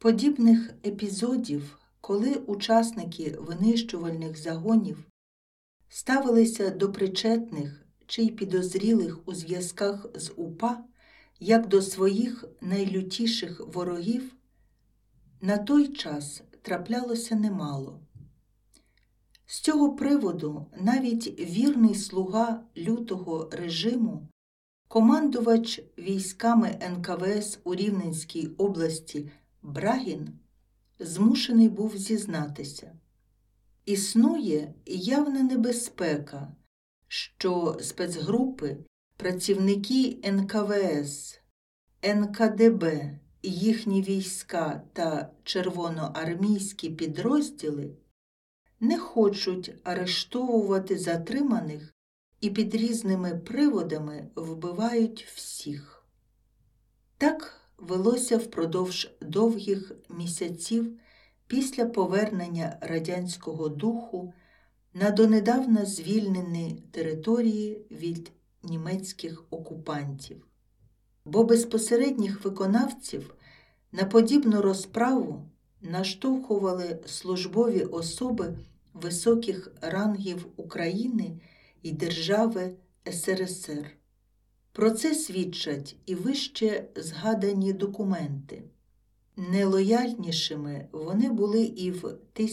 Подібних епізодів, коли учасники винищувальних загонів ставилися до причетних чи й підозрілих у зв'язках з УПА, як до своїх найлютіших ворогів, на той час траплялося немало. З цього приводу навіть вірний слуга лютого режиму, командувач військами НКВС у Рівненській області Брагін, змушений був зізнатися. Існує явна небезпека, що спецгрупи, працівники НКВС, НКДБ, їхні війська та червоноармійські підрозділи не хочуть арештовувати затриманих і під різними приводами вбивають всіх. Так велося впродовж довгих місяців після повернення радянського духу на донедавна звільнені території від німецьких окупантів. Бо безпосередніх виконавців на подібну розправу наштовхували службові особи високих рангів України і держави СРСР. Про це свідчать і вище згадані документи. Нелояльнішими вони були і в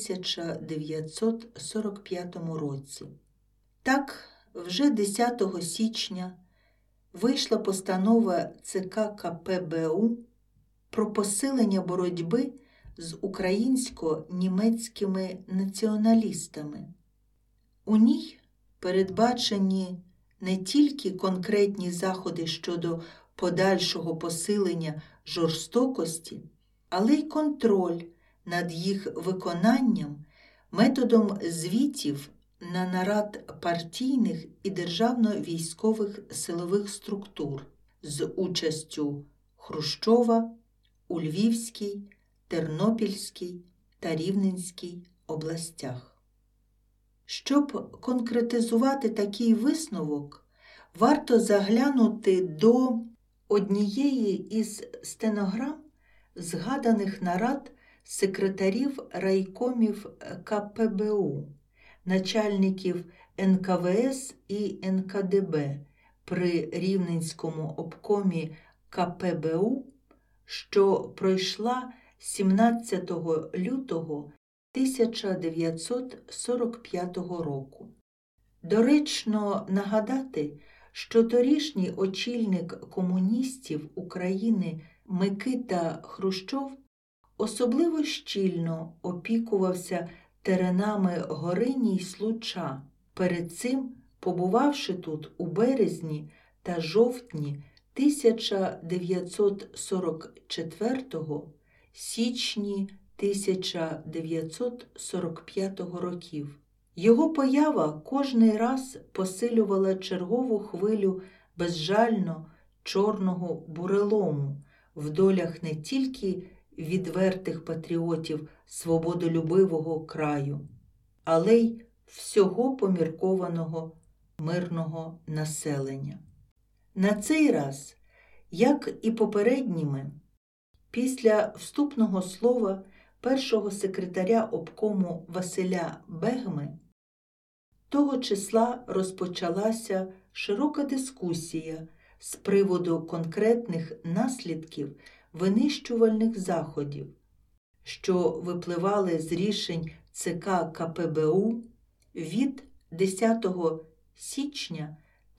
1945 році. Так, вже 10 січня вийшла постанова ЦК КПБУ про посилення боротьби з українсько-німецькими націоналістами. У ній передбачені не тільки конкретні заходи щодо подальшого посилення жорстокості, але й контроль над їх виконанням методом звітів на нарад партійних і державно-військових силових структур з участю Хрущова у Львівській, Тернопільській та Рівненській областях. Щоб конкретизувати такий висновок, варто заглянути до однієї із стенограм згаданих нарад секретарів райкомів КПБУ, начальників НКВС і НКДБ при Рівненському обкомі КПБУ, що пройшла 17 лютого 1945 року. Доречно нагадати, що торішній очільник комуністів України Микита Хрущов особливо щільно опікувався теренами Горині й Случа, перед цим побувавши тут у березні та жовтні 1944, січні 1945 років. Його поява кожний раз посилювала чергову хвилю безжально чорного бурелому в долях не тільки відвертих патріотів свободолюбивого краю, але й всього поміркованого мирного населення. На цей раз, як і попередніми, після вступного слова першого секретаря обкому Василя Бегми, того числа розпочалася широка дискусія з приводу конкретних наслідків винищувальних заходів, що випливали з рішень ЦК КПБУ від 10 січня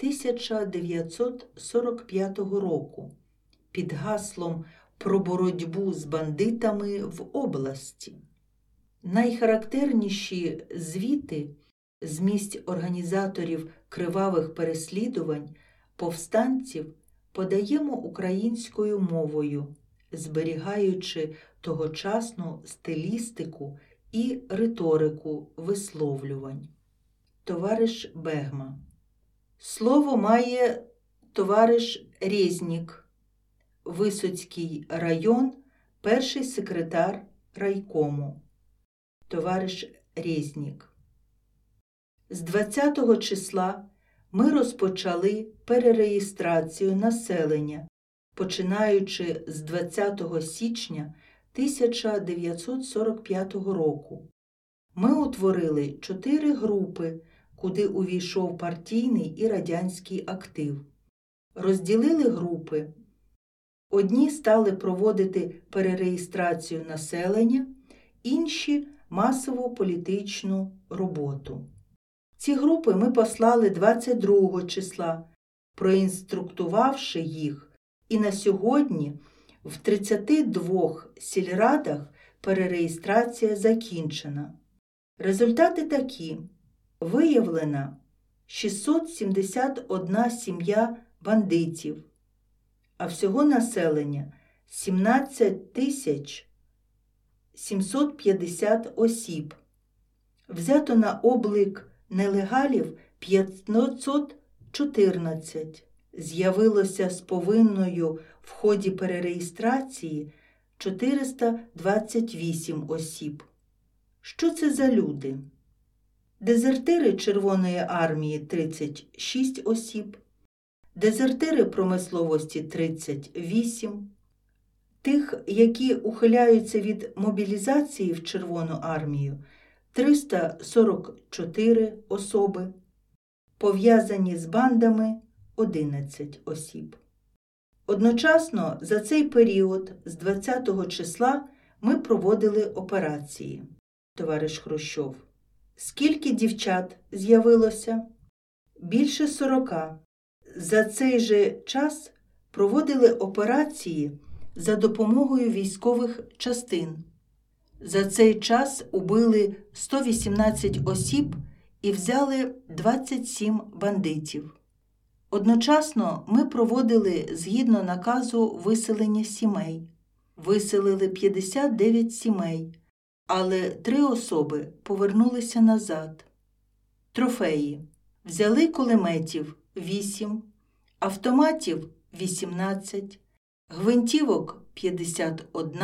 1945 року під гаслом про боротьбу з бандитами в області. Найхарактерніші звіти з місць організаторів кривавих переслідувань повстанців подаємо українською мовою, зберігаючи тогочасну стилістику і риторику висловлювань. Товариш Бегма. Слово має товариш Резнік, Висоцький район, перший секретар райкому. Товариш Резнік. З 20 числа ми розпочали перереєстрацію населення, починаючи з 20 січня 1945 року. Ми утворили 4 групи, куди увійшов партійний і радянський актив. Розділили групи. Одні стали проводити перереєстрацію населення, інші – масову політичну роботу. Ці групи ми послали 22 числа, проінструктувавши їх, і на сьогодні в 32 сільрадах перереєстрація закінчена. Результати такі. Виявлена 671 сім'я бандитів, а всього населення 17 750 осіб. Взято на облік нелегалів 514. З'явилося з повинною в ході перереєстрації 428 осіб. Що це за люди? Дезертири Червоної армії – 36 осіб, дезертири промисловості – 38, тих, які ухиляються від мобілізації в Червону армію – 344 особи, пов'язані з бандами – 11 осіб. Одночасно за цей період з 20 числа ми проводили операції. Товариш Хрущов. Скільки дівчат з'явилося? Більше 40. За цей же час проводили операції за допомогою військових частин. За цей час убили 118 осіб і взяли 27 бандитів. Одночасно ми проводили згідно наказу виселення сімей. Виселили 59 сімей. Але 3 особи повернулися назад. Трофеї. Взяли кулеметів – 8, автоматів – 18, гвинтівок – 51,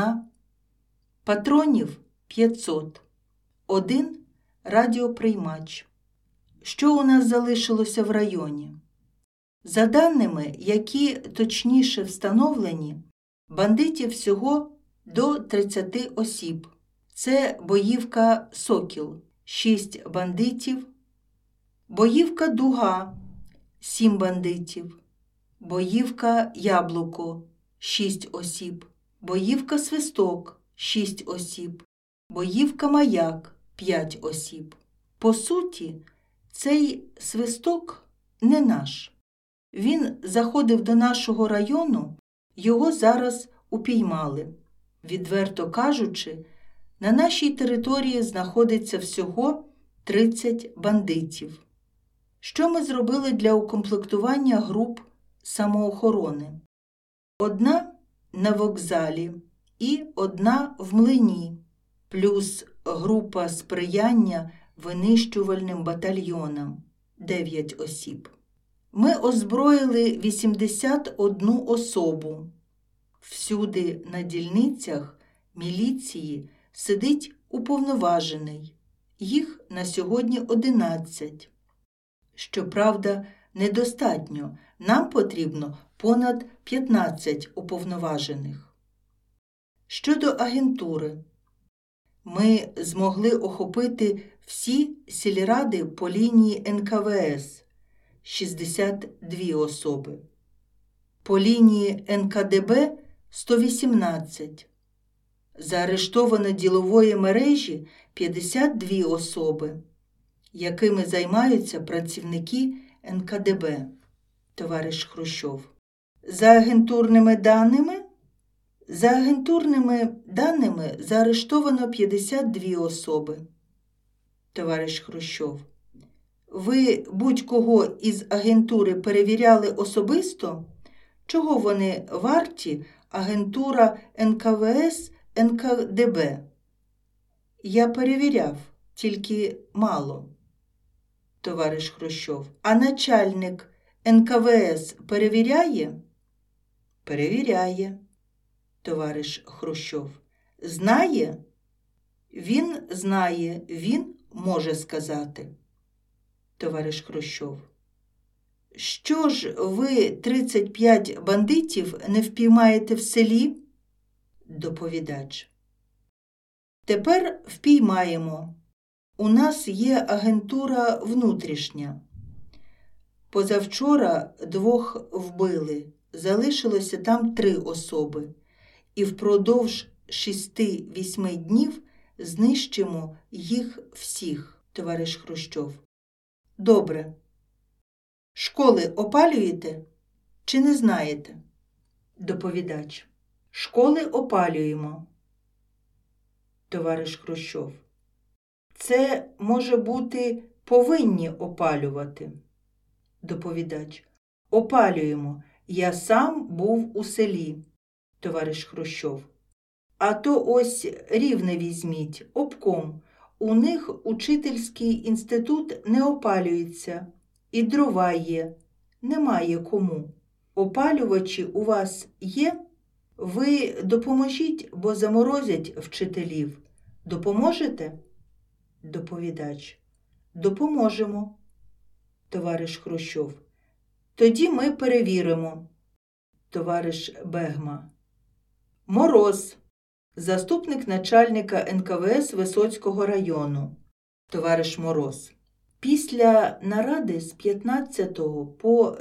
патронів – 500, 1 радіоприймач. Що у нас залишилося в районі? За даними, які точніше встановлені, бандитів всього до 30 осіб. Це боївка «Сокіл» – 6 бандитів, боївка «Дуга» – 7 бандитів, боївка «Яблуко» – 6 осіб, боївка «Свисток» – 6 осіб, боївка «Маяк» – 5 осіб. По суті, цей «Свисток» не наш. Він заходив до нашого району, його зараз упіймали. Відверто кажучи, на нашій території знаходиться всього 30 бандитів. Що ми зробили для укомплектування груп самоохорони? Одна на вокзалі і одна в млині, плюс група сприяння винищувальним батальйонам – 9 осіб. Ми озброїли 81 особу. Всюди на дільницях міліції сидить уповноважений. Їх на сьогодні 11. Щоправда, недостатньо. Нам потрібно понад 15 уповноважених. Щодо агентури. Ми змогли охопити всі сільради по лінії НКВС – 62 особи. По лінії НКДБ – 118. Заарештовано ділової мережі 52 особи, якими займаються працівники НКДБ. Товариш Хрущов. За агентурними даними заарештовано 52 особи. Товариш Хрущов. Ви будь-кого із агентури перевіряли особисто? Чого вони варті, агентура НКВС, НКДБ? Я перевіряв, тільки мало. Товариш Хрущов. А начальник НКВС перевіряє? Перевіряє. Товариш Хрущов. Знає? Він знає, він може сказати. Товариш Хрущов. Що ж ви 35 бандитів не впіймаєте в селі? Доповідач. Тепер впіймаємо. У нас є агентура внутрішня. Позавчора 2 вбили, залишилося там 3 особи. І впродовж 6-8 днів знищимо їх всіх, товариш Хрущов. Добре. Школи опалюєте чи не знаєте? Доповідач. Школи опалюємо. Товариш Хрущов. Це, може бути, повинні опалювати. Доповідач. Опалюємо. Я сам був у селі. Товариш Хрущов. А то ось Рівне візьміть, обком. У них учительський інститут не опалюється. І дрова є. Немає кому. Опалювачі у вас є? Ви допоможіть, бо заморозять вчителів. Допоможете? Доповідач. Допоможемо. Товариш Хрущов. Тоді ми перевіримо. Товариш Бегма. Мороз. Заступник начальника НКВС Висоцького району. Товариш Мороз. Після наради з 15 по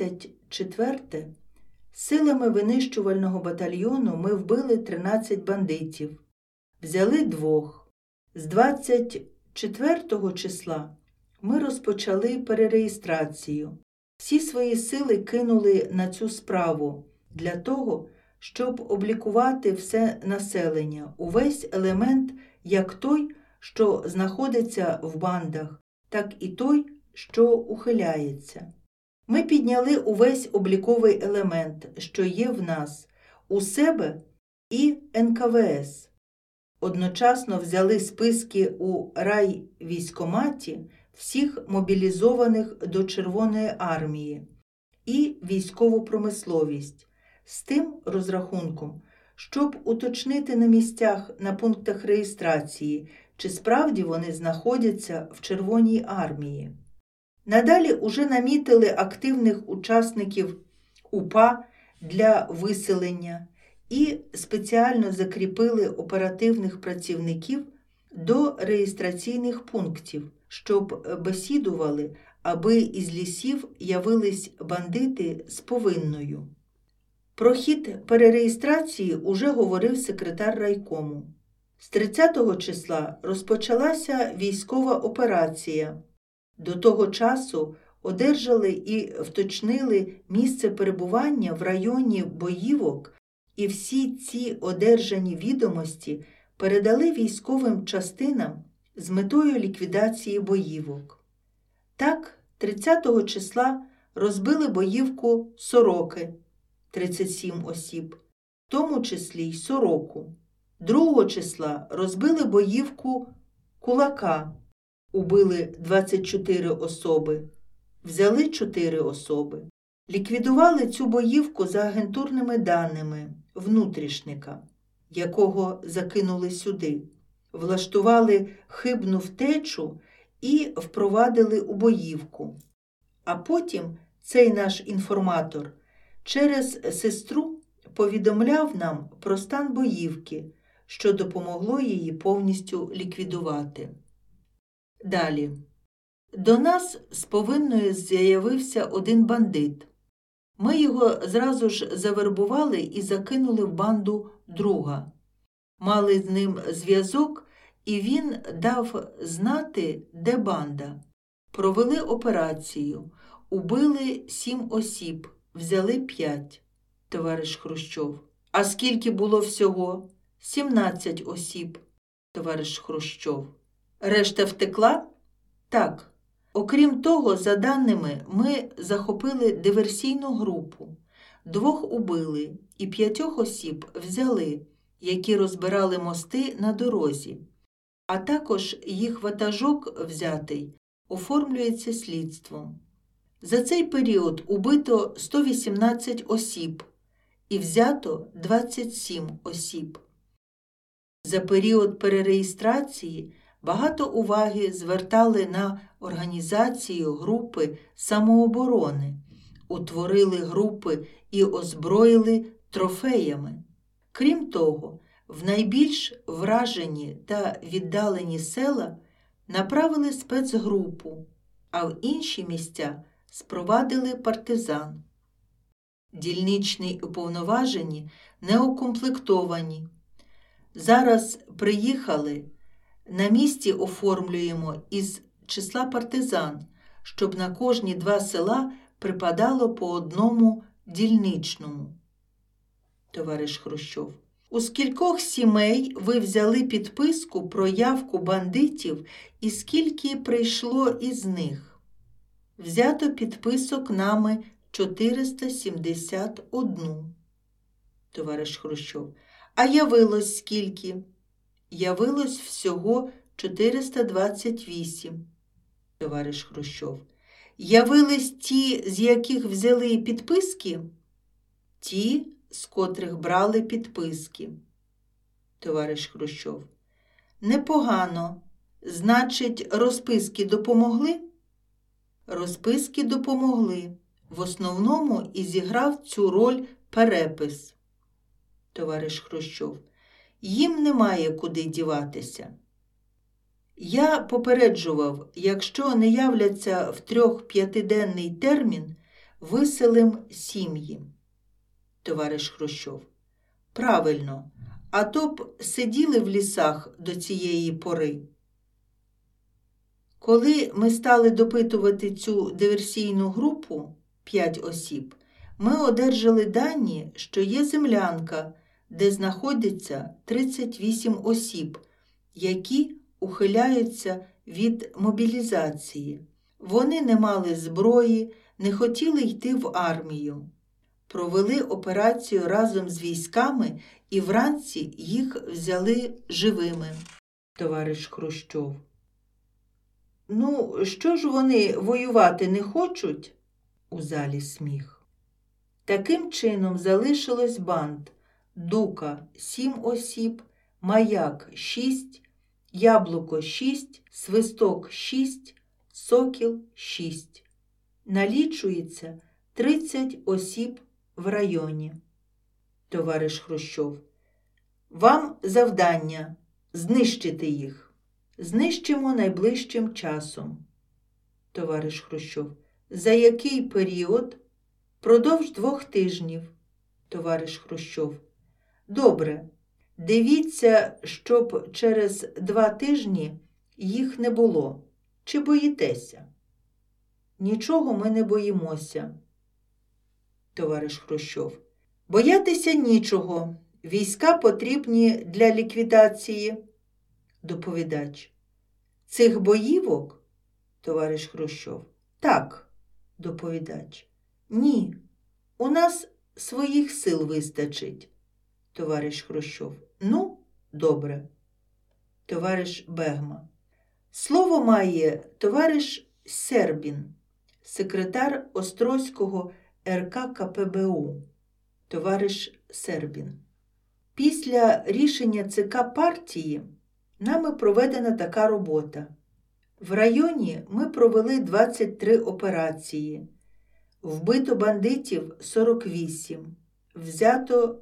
24 силами винищувального батальйону ми вбили 13 бандитів. Взяли 2. З 24 числа ми розпочали перереєстрацію. Всі свої сили кинули на цю справу для того, щоб облікувати все населення, увесь елемент, як той, що знаходиться в бандах, так і той, що ухиляється. Ми підняли увесь обліковий елемент, що є в нас, у себе і НКВС. Одночасно взяли списки у райвійськкоматі всіх мобілізованих до Червоної армії і військову промисловість з тим розрахунком, щоб уточнити на місцях на пунктах реєстрації, чи справді вони знаходяться в Червоній армії. Надалі уже намітили активних учасників УПА для виселення і спеціально закріпили оперативних працівників до реєстраційних пунктів, щоб бесідували, аби із лісів явились бандити з повинною. Про хід перереєстрації уже говорив секретар райкому. З 30 числа розпочалася військова операція. До того часу одержали і вточнили місце перебування в районі Боївок, і всі ці одержані відомості передали військовим частинам з метою ліквідації Боївок. Так, 30 числа розбили Боївку Сороки, 37 осіб, в тому числі й Сороку. 2 числа розбили Боївку Кулака, убили 24 особи, взяли 4 особи. Ліквідували цю Боївку за агентурними даними внутрішника, якого закинули сюди. Влаштували хибну втечу і впровадили у Боївку. А потім цей наш інформатор через сестру повідомляв нам про стан Боївки, що допомогло її повністю ліквідувати. Далі. До нас з повинною з'явився один бандит. Ми його зразу ж завербували і закинули в банду друга. Мали з ним зв'язок, і він дав знати, де банда. Провели операцію, убили 7 осіб, взяли 5, товариш Хрущов. А скільки було всього? 17 осіб, товариш Хрущов. Решта втекла? Так. Окрім того, за даними, ми захопили диверсійну групу. 2 убили і 5 осіб взяли, які розбирали мости на дорозі. А також їх ватажок взятий оформлюється слідством. За цей період убито 118 осіб і взято 27 осіб. За період перереєстрації багато уваги звертали на організацію групи самооборони, утворили групи і озброїли трофеями. Крім того, В найбільш вражені та віддалені села направили спецгрупу, а в інші місця спровадили партизан. Дільничні уповноважені не укомплектовані. Зараз приїхали, на місці оформлюємо із числа партизан, щоб на кожні 2 села припадало по одному дільничному. Товариш Хрущов: у скількох сімей ви взяли підписку про явку бандитів і скільки прийшло із них? Взято підписок нами 471. Товариш Хрущов: а явилось скільки? Явилось всього 428. Товариш Хрущов: явились ті, з яких взяли підписки? Ті, з котрих брали підписки. Товариш Хрущов: непогано. Значить, розписки допомогли? Розписки допомогли. В основному і зіграв цю роль перепис. Товариш Хрущов: їм немає куди діватися. Я попереджував, якщо не являться в 3-5-денний термін, виселим сім'ї. Товариш Хрущов: правильно, а то б сиділи в лісах до цієї пори. Коли ми стали допитувати цю диверсійну групу, 5 осіб, ми одержали дані, що є землянка, де знаходиться 38 осіб, які ухиляються від мобілізації. Вони не мали зброї, не хотіли йти в армію. Провели операцію разом з військами і вранці їх взяли живими. Товариш Хрущов: ну, що ж вони воювати не хочуть? У залі сміх. Таким чином залишилось банд: Дука – 7 осіб, Маяк – 6, Яблуко – 6, Свисток – 6, Сокіл – 6. Налічується 30 осіб в районі. Товариш Хрущов: вам завдання – знищити їх. Знищимо найближчим часом. Товариш Хрущов: за який період? Продовж 2 тижнів. Товариш Хрущов: добре. Дивіться, щоб через 2 тижні їх не було. Чи боїтеся? Нічого ми не боїмося. Товариш Хрущов: боятися нічого. Війська потрібні для ліквідації. Доповідач: цих боївок? Товариш Хрущов: так. Доповідач: ні, у нас своїх сил вистачить. Товариш Хрущов: ну, добре. Товариш Бегма: слово має товариш Сербін, секретар Острозького РК КПБУ. Товариш Сербін: після рішення ЦК партії нами проведена така робота. В районі ми провели 23 операції. Вбито бандитів 48, взято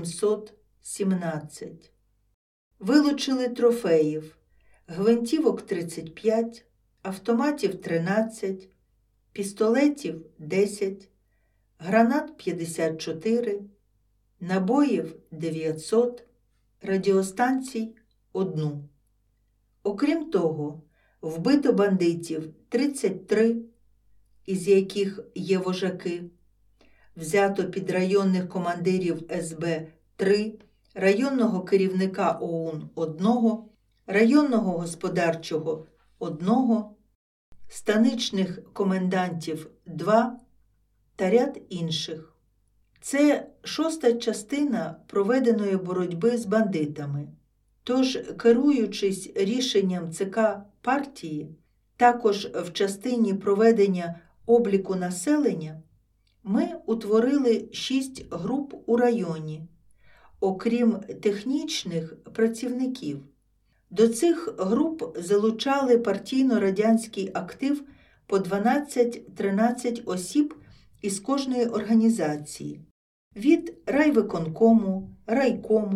717. Вилучили трофеїв: гвинтівок 35, автоматів 13, пістолетів 10, гранат 54, набоїв 900, радіостанцій 1. Окрім того, вбито бандитів 33, із яких є вожаки, взято підрайонних командирів СБ 3, районного керівника ОУН 1, районного господарчого 1, станичних комендантів 2 та ряд інших. Це 6-та частина проведеної боротьби з бандитами. Тож, керуючись рішенням ЦК партії, також в частині проведення обліку населення, ми утворили 6 груп у районі, окрім технічних працівників. До цих груп залучали партійно-радянський актив по 12-13 осіб із кожної організації. Від райвиконкому, райкому,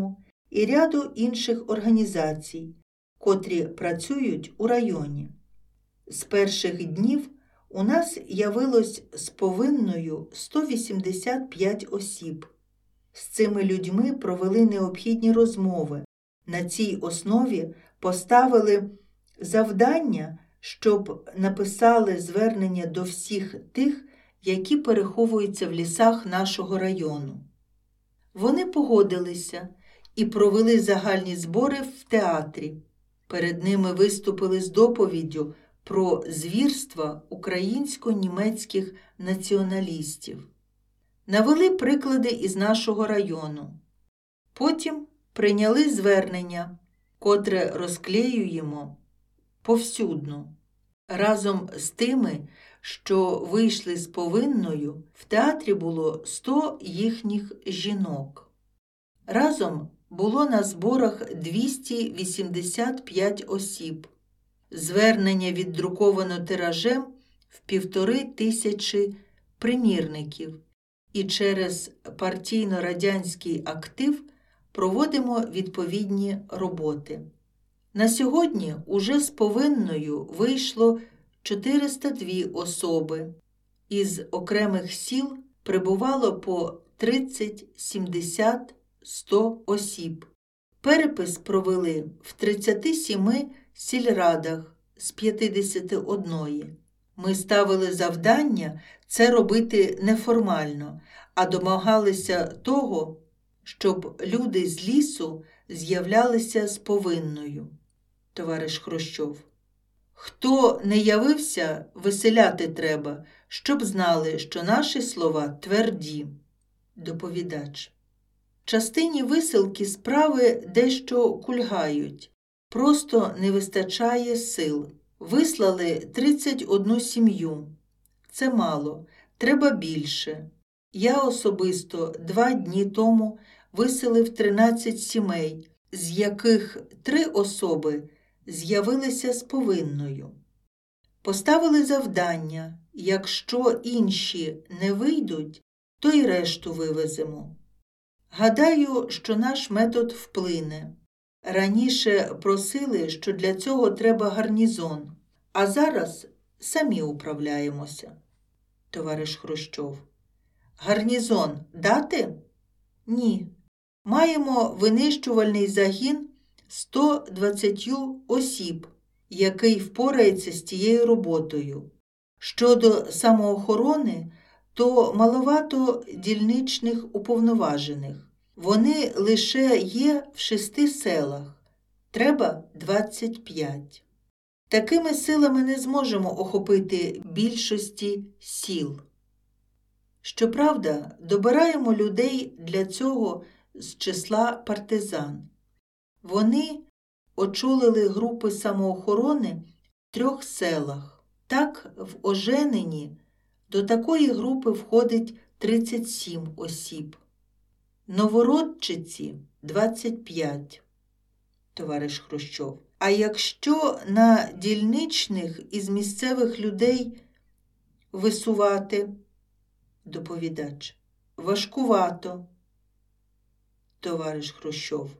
і ряду інших організацій, котрі працюють у районі. З перших днів у нас явилось з повинною 185 осіб. З цими людьми провели необхідні розмови. На цій основі поставили завдання, щоб написали звернення до всіх тих, які переховуються в лісах нашого району. Вони погодилися і провели загальні збори в театрі. Перед ними виступили з доповіддю про звірства українсько-німецьких націоналістів. Навели приклади із нашого району. Потім прийняли звернення, котре розклеюємо повсюдно. Разом з тими, що вийшли з повинною, в театрі було 100 їхніх жінок. Разом було на зборах 285 осіб. Звернення віддруковано тиражем в 1500 примірників. І через партійно-радянський актив проводимо відповідні роботи. На сьогодні уже з повинною вийшло 402 особи. Із окремих сіл прибувало по 30, 70, 100 осіб. Перепис провели в 37 сільрадах з 51. Ми ставили завдання це робити неформально, а домагалися того, щоб люди з лісу з'являлися з повинною. Товариш Хрущов. Хто не явився, виселяти треба, щоб знали, що наші слова тверді. Доповідач. В частині висилки справи дещо кульгають. Просто не вистачає сил. Вислали 31 сім'ю. Це мало, треба більше. Я особисто 2 дні тому виселив 13 сімей, з яких 3 особи з'явилися з повинною. Поставили завдання, якщо інші не вийдуть, то й решту вивеземо. Гадаю, що наш метод вплине. Раніше просили, що для цього треба гарнізон, а зараз самі управляємося. Товариш Хрущов. Гарнізон дати? Ні. Маємо винищувальний загін 120 осіб, який впорається з тією роботою. Щодо самоохорони, то маловато дільничних уповноважених. Вони лише є в 6 селах. Треба 25. Такими силами не зможемо охопити більшості сіл. Щоправда, добираємо людей для цього з числа партизан. Вони очолили групи самоохорони в 3 селах. Так, в Оженині до такої групи входить 37 осіб. Новородчиці – 25. Товариш Хрущов. А якщо на дільничних із місцевих людей висувати? Доповідач. Важкувато. Товариш Хрущов.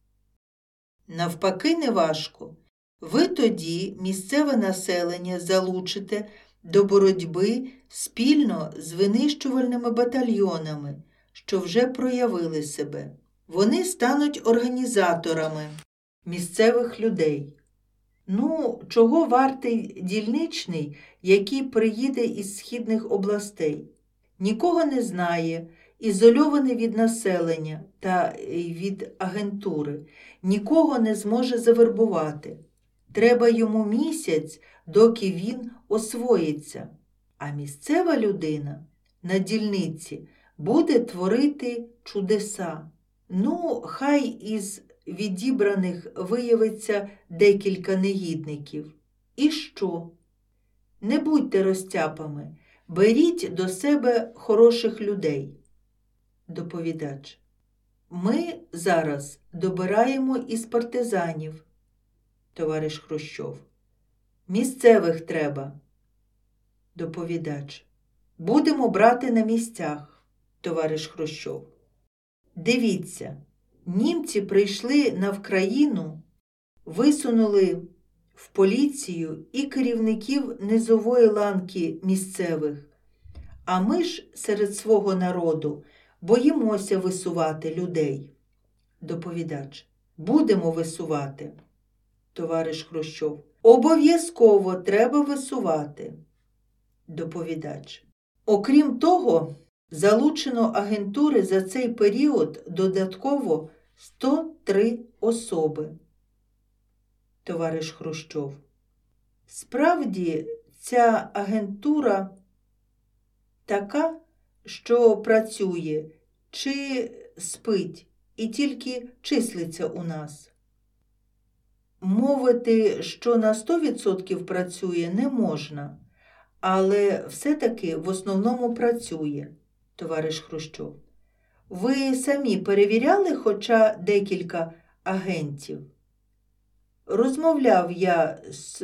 Навпаки, не важко. Ви тоді місцеве населення залучите до боротьби спільно з винищувальними батальйонами, що вже проявили себе. Вони стануть організаторами місцевих людей. Ну, чого вартий дільничний, який приїде із східних областей? Нікого не знає, ізольований від населення та від агентури, нікого не зможе завербувати. Треба йому місяць, доки він освоїться. А місцева людина на дільниці буде творити чудеса. Ну, хай із відібраних виявиться декілька негідників. І що? Не будьте розтяпами, беріть до себе хороших людей. Доповідач. Ми зараз добираємо із партизанів. Товариш Хрущов. Місцевих треба. Доповідач. Будемо брати на місцях. Товариш Хрущов. Дивіться, Німці прийшли на Вкраїну, висунули в поліцію і керівників низової ланки місцевих, а ми ж серед свого народу боїмося висувати людей. Доповідач. Будемо висувати. Товариш Хрущов. Обов'язково треба висувати. Доповідач. Окрім того, залучено агентури за цей період додатково 103 особи. Товариш Хрущов. Справді, ця агентура така, що працює чи спить і тільки числиться у нас. Мовити, що на 100% працює, не можна, але все-таки в основному працює, товариш Хрущов. Ви самі перевіряли хоча декілька агентів? Розмовляв я з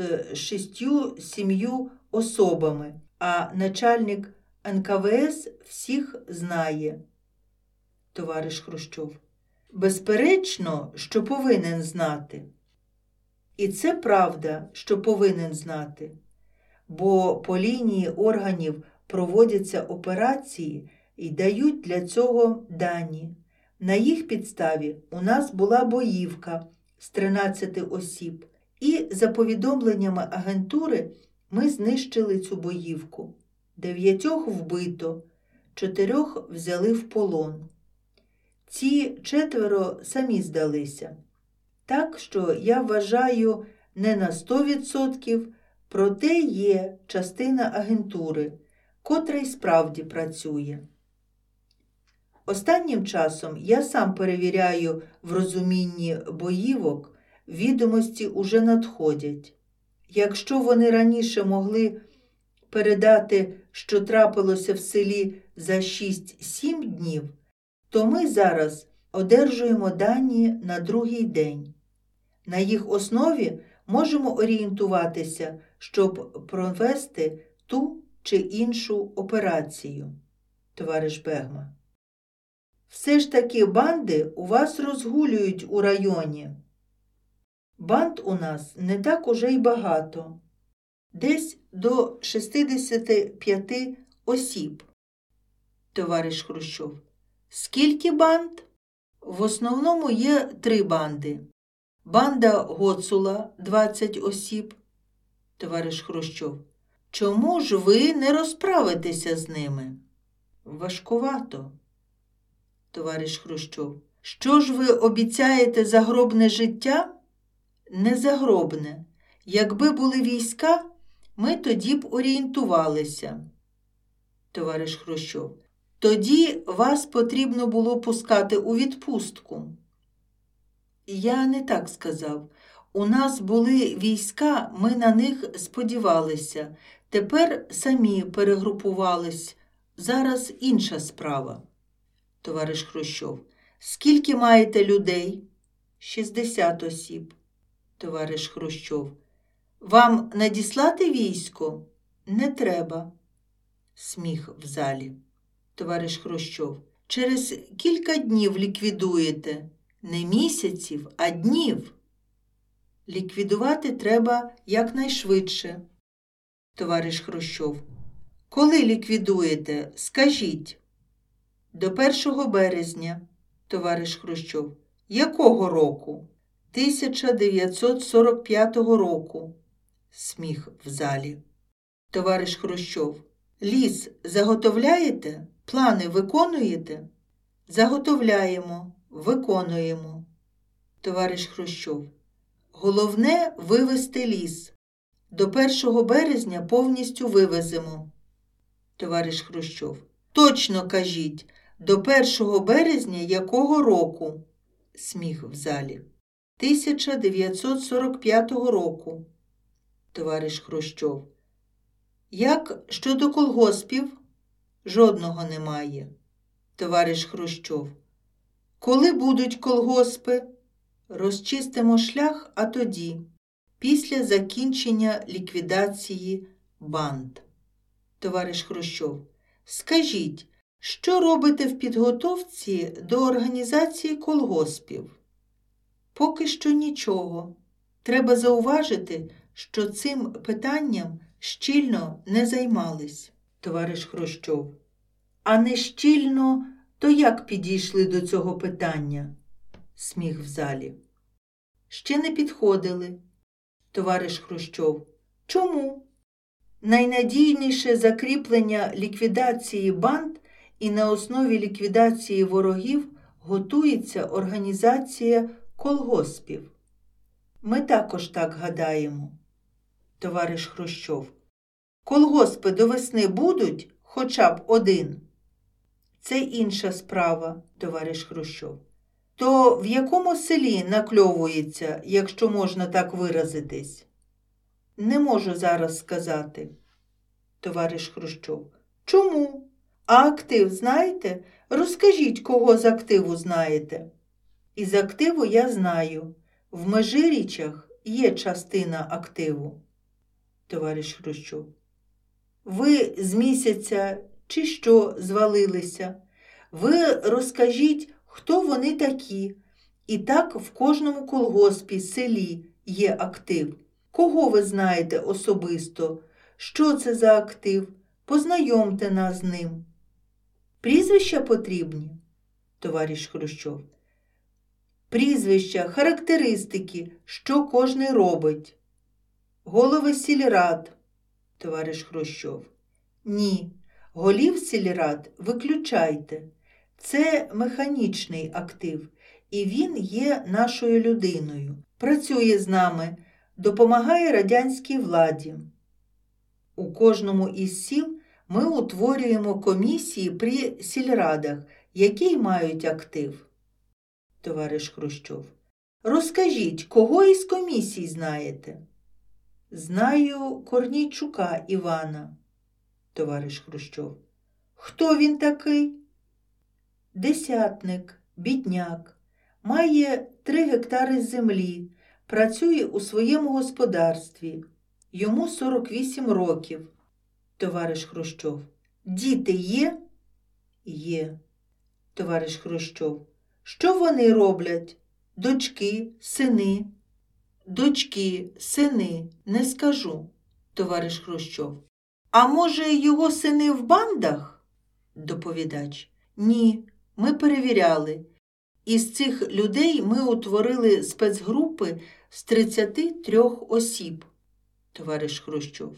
6-7 особами, а начальник НКВС всіх знає. Товариш Хрущов. Безперечно, що повинен знати. І це правда, що повинен знати. Бо по лінії органів проводяться операції і дають для цього дані. На їх підставі у нас була боївка з 13 осіб. І за повідомленнями агентури ми знищили цю боївку. 9 вбито, 4 взяли в полон. Ці 4 самі здалися. Так що я вважаю не на 100%, проте є частина агентури, котра й справді працює. Останнім часом я сам перевіряю в розумінні боївок, відомості уже надходять. Якщо вони раніше могли передати, що трапилося в селі за 6-7 днів, то ми зараз одержуємо дані на другий день. На їх основі можемо орієнтуватися, щоб провести ту чи іншу операцію. Товариш Бегма. Все ж таки банди у вас розгулюють у районі. Банд у нас не так уже й багато. Десь до 65 осіб. Товариш Хрущов. Скільки банд? В основному є 3 банди. Банда Гоцула – 20 осіб. Товариш Хрущов. Чому ж ви не розправитеся з ними? Важкувато. Товариш Хрущов. Що ж ви обіцяєте загробне життя? Не загробне. Якби були війська, ми тоді б орієнтувалися. Товариш Хрущов. Тоді вас потрібно було пускати у відпустку. Я не так сказав. У нас були війська, ми на них сподівалися. Тепер самі перегрупувались. Зараз інша справа. Товариш Хрущов. Скільки маєте людей? 60 осіб. Товариш Хрущов. Вам надіслати військо? Не треба. Сміх в залі. Товариш Хрущов. Через кілька днів ліквідуєте. Не місяців, а днів. Ліквідувати треба якнайшвидше. Товариш Хрущов. Коли ліквідуєте, скажіть. До 1 березня. Товариш Хрущов. Якого року? 1945 року. Сміх в залі. Товариш Хрущов. Ліс заготовляєте? Плани виконуєте? Заготовляємо, виконуємо. Товариш Хрущов. Головне вивезти ліс. До 1 березня повністю вивеземо. Товариш Хрущов. Точно кажіть, до 1 березня якого року? Сміх в залі. 1945 року. Товариш Хрущов. Як щодо колгоспів? Жодного немає. Товариш Хрущов. Коли будуть колгоспи? Розчистимо шлях, а тоді, після закінчення ліквідації банд. Товариш Хрущов. Скажіть, Що робите в підготовці до організації колгоспів? Поки що нічого. Треба зауважити, що цим питанням щільно не займались, товариш Хрущов. А не щільно, то як підійшли до цього питання? Сміх в залі. Ще не підходили, товариш Хрущов. Чому? Найнадійніше закріплення ліквідації банд і на основі ліквідації ворогів готується організація колгоспів. Ми також так гадаємо, товариш Хрущов. Колгоспи до весни будуть хоча б один? Це інша справа, товариш Хрущов. То в якому селі накльовується, якщо можна так виразитись? Не можу зараз сказати, товариш Хрущов. Чому? А актив знаєте? Розкажіть, кого з активу знаєте. Із активу я знаю. В Межирічах є частина активу, товариш Хрущов. Ви з місяця чи що звалилися? Ви розкажіть, хто вони такі. І так в кожному колгоспі, селі є актив. Кого ви знаєте особисто? Що це за актив? Познайомте нас з ним. Прізвища потрібні, товариш Хрущов. Прізвища, характеристики, що кожний робить. Голови сільрад, товариш Хрущов. Ні, голів сільрад виключайте. Це механічний актив, і він є нашою людиною. Працює з нами, допомагає радянській владі. У кожному із сіл ми утворюємо комісії при сільрадах, які мають актив. Товариш Хрущов. Розкажіть, кого із комісій знаєте? Знаю Корнійчука Івана, товариш Хрущов. Хто він такий? Десятник, бідняк, має 3 гектари землі, працює у своєму господарстві. Йому 48 років, товариш Хрущов. Діти є? Є, товариш Хрущов. Що вони роблять? Дочки, сини? Дочки, сини, не скажу, товариш Хрущов. А може, його сини в бандах? Доповідач. Ні, ми перевіряли. Із цих людей ми утворили спецгрупи з 33 осіб, товариш Хрущов.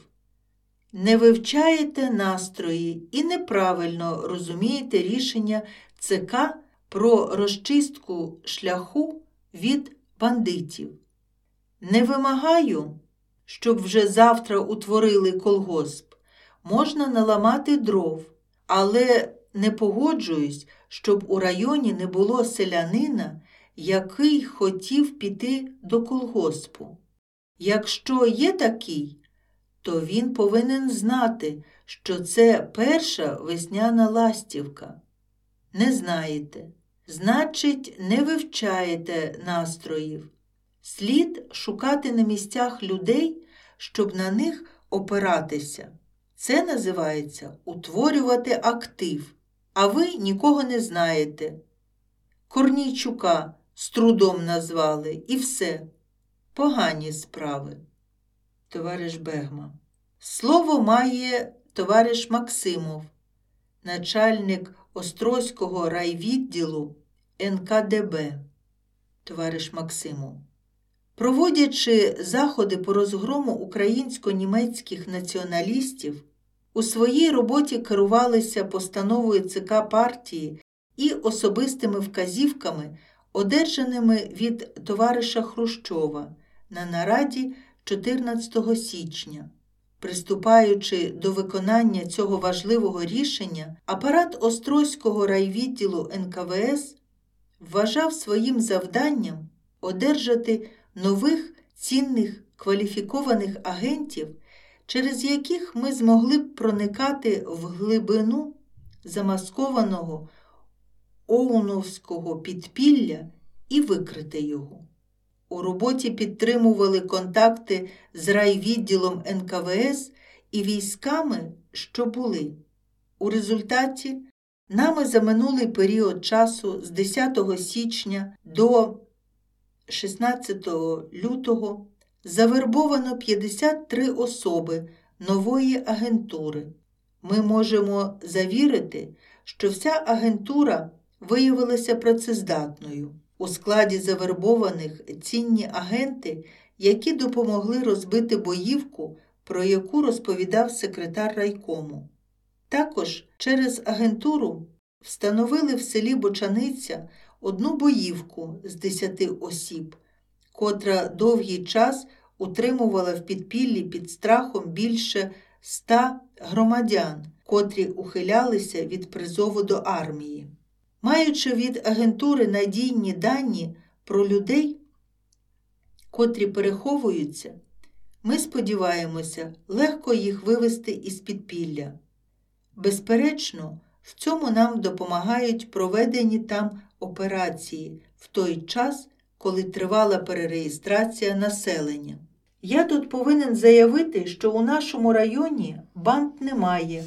Не вивчаєте настрої і неправильно розумієте рішення ЦК про розчистку шляху від бандитів. Не вимагаю, щоб вже завтра утворили колгосп. Можна наламати дров, але не погоджуюсь, щоб у районі не було селянина, який хотів піти до колгоспу. Якщо є такий, то він повинен знати, що це перша весняна ластівка. Не знаєте, значить, не вивчаєте настроїв. Слід шукати на місцях людей, щоб на них опиратися. Це називається утворювати актив, а ви нікого не знаєте. Корнійчука з трудом назвали і все. Погані справи. Товариш Бегма. Слово має товариш Максимов, начальник Острозького райвідділу НКДБ. Товариш Максимов. Проводячи заходи по розгрому українсько-німецьких націоналістів, у своїй роботі керувалися постановою ЦК партії і особистими вказівками, одержаними від товариша Хрущова на нараді 14 січня. Приступаючи до виконання цього важливого рішення, апарат Острозького райвідділу НКВС вважав своїм завданням одержати нових цінних кваліфікованих агентів, через яких ми змогли б проникати в глибину замаскованого оуновського підпілля і викрити його. У роботі підтримували контакти з райвідділом НКВС і військами, що були. У результаті Нами за минулий період часу з 10 січня до 16 лютого завербовано 53 особи нової агентури. Ми можемо завірити, що вся агентура виявилася працездатною. У складі завербованих цінні агенти, які допомогли розбити боївку, про яку розповідав секретар райкому. Також через агентуру встановили в селі Бочаниця одну боївку з 10 осіб, котра довгий час утримувала в підпіллі під страхом більше 100 громадян, котрі ухилялися від призову до армії. Маючи від агентури надійні дані про людей, котрі переховуються, ми сподіваємося легко їх вивести із підпілля. Безперечно, в цьому нам допомагають проведені там операції в той час, коли тривала перереєстрація населення. Я тут повинен заявити, що у нашому районі банд немає.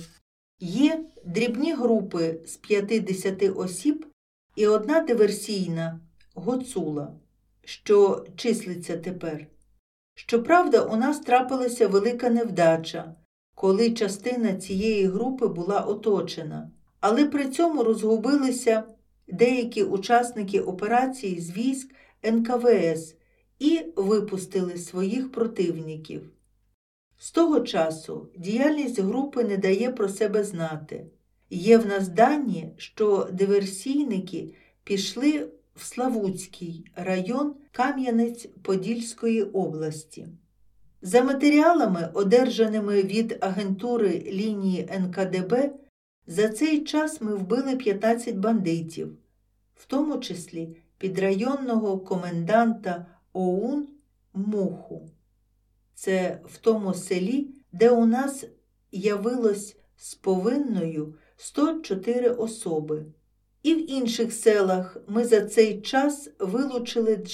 Є дрібні групи з 50 осіб і одна диверсійна Гоцула, що числиться тепер. Щоправда, у нас трапилася велика невдача, коли частина цієї групи була оточена, але при цьому розгубилися деякі учасники операції з військ НКВС і випустили своїх противників. З того часу діяльність групи не дає про себе знати. Є в нас дані, що диверсійники пішли в Славутський район Кам'янець-Подільської області. За матеріалами, одержаними від агентури лінії НКДБ, за цей час ми вбили 15 бандитів, в тому числі підрайонного коменданта ОУН Муху. Це в тому селі, де у нас явилось з повинною 104 особи. І в інших селах ми за цей час вилучили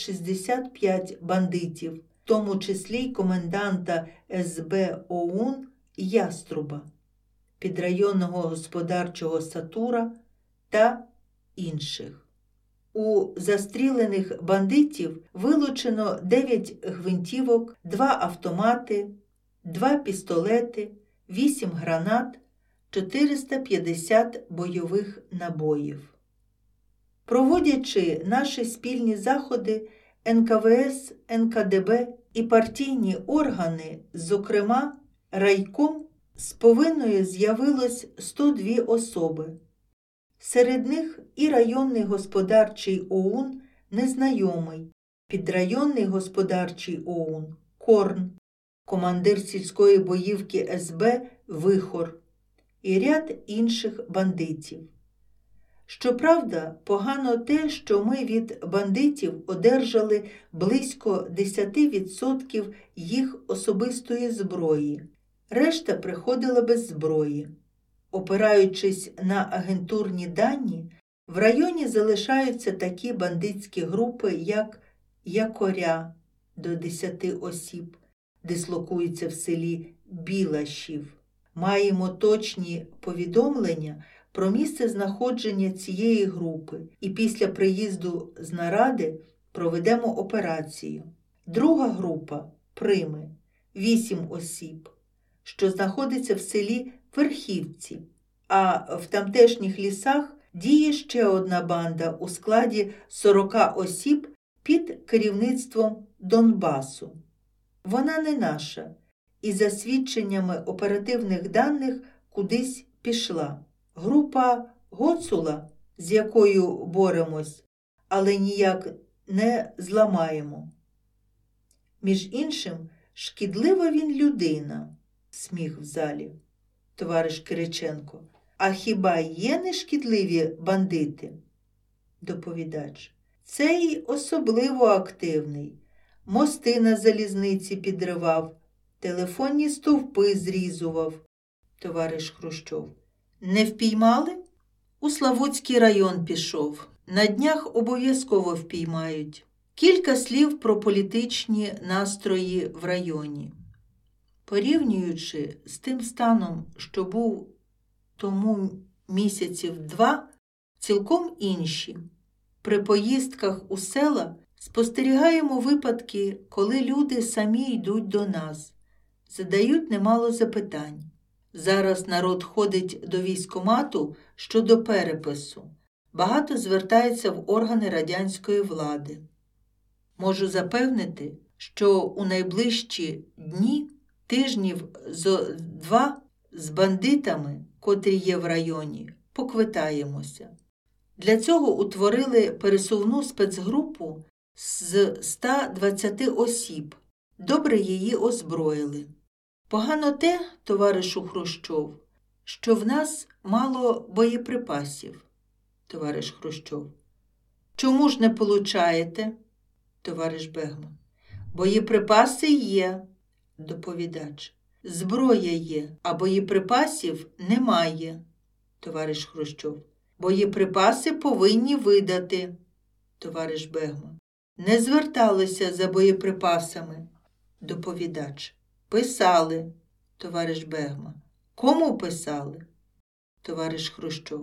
65 бандитів, в тому числі й коменданта СБ ОУН Яструба, підрайонного господарчого Сатура та інших. У застрілених бандитів вилучено 9 гвинтівок, 2 автомати, 2 пістолети, 8 гранат, 450 бойових набоїв. Проводячи наші спільні заходи, НКВС, НКДБ і партійні органи, зокрема райком, з повинною з'явилось 102 особи. Серед них і районний господарчий ОУН «Незнайомий», підрайонний господарчий ОУН «Корн», командир сільської боївки СБ «Вихор» і ряд інших бандитів. Щоправда, погано те, що ми від бандитів одержали близько 10% їх особистої зброї. Решта приходила без зброї. Опираючись на агентурні дані, в районі залишаються такі бандитські групи, як Якоря до 10 осіб, дислокуються в селі Білашів. Маємо точні повідомлення про місце знаходження цієї групи і після приїзду з наради проведемо операцію. Друга група Прими, 8 осіб, що знаходиться в селі Верхівці, а в тамтешніх лісах діє ще одна банда у складі 40 осіб під керівництвом Донбасу. Вона не наша і за свідченнями оперативних даних кудись пішла. Група Гоцула, з якою боремось, але ніяк не зламаємо. Між іншим, шкідлива він людина. Сміх в залі. Товариш Кириченко. А хіба є нешкідливі бандити? Доповідач. Цей особливо активний. Мости на залізниці підривав, телефонні стовпи зрізував. Товариш Хрущов. Не впіймали? У Славутський район пішов. На днях обов'язково впіймають. Кілька слів про політичні настрої в районі. Порівнюючи з тим станом, що був тому місяців 2 цілком інші. При поїздках у села спостерігаємо випадки, коли люди самі йдуть до нас, задають немало запитань. Зараз народ ходить до військкомату щодо перепису. Багато звертається в органи радянської влади. Можу запевнити, що у найближчі дні, тижнів зо 2 з бандитами, котрі є в районі, поквитаємося. Для цього утворили пересувну спецгрупу з 120 осіб. Добре її озброїли. Погано те, товаришу Хрущов, що в нас мало боєприпасів, товариш Хрущов. Чому ж не получаєте, товариш Бегман? Боєприпаси є, доповідач. Зброя є, а боєприпасів немає, товариш Хрущов. Боєприпаси повинні видати, товариш Бегман. Не зверталися за боєприпасами, доповідач. Писали, товариш Бегман. Кому писали, товариш Хрущов?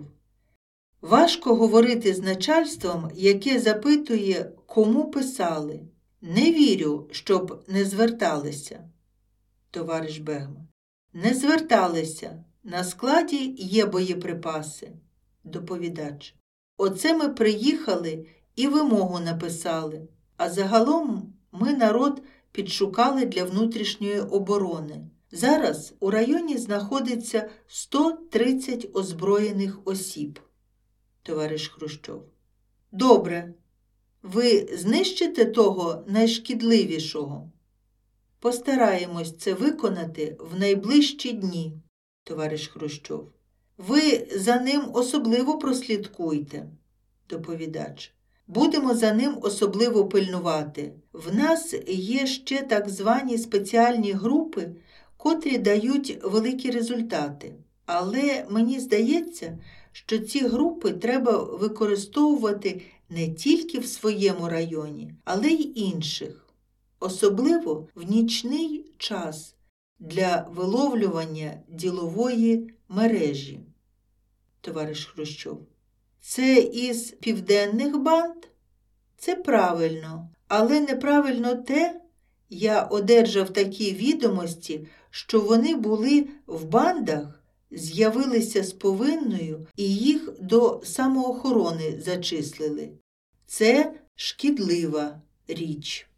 Важко говорити з начальством, яке запитує, кому писали. Не вірю, щоб не зверталися, товариш Бегман. Не зверталися. На складі є боєприпаси, доповідач. Оце ми приїхали і вимогу написали. А загалом ми народ підшукали для внутрішньої оборони. Зараз у районі знаходиться 130 озброєних осіб, товариш Хрущов. Добре. Ви знищите того найшкідливішого? Постараємось це виконати в найближчі дні, товариш Хрущов. Ви за ним особливо прослідкуйте, доповідач. Будемо за ним особливо пильнувати. В нас є ще так звані спеціальні групи, котрі дають великі результати. Але мені здається, що ці групи треба використовувати не тільки в своєму районі, але й інших. Особливо в нічний час для виловлювання ділової мережі, товариш Хрущов. Це із південних банд? Це правильно. Але неправильно те, я одержав такі відомості, що вони були в бандах, з'явилися з повинною і їх до самоохорони зачислили. Це шкідлива річ.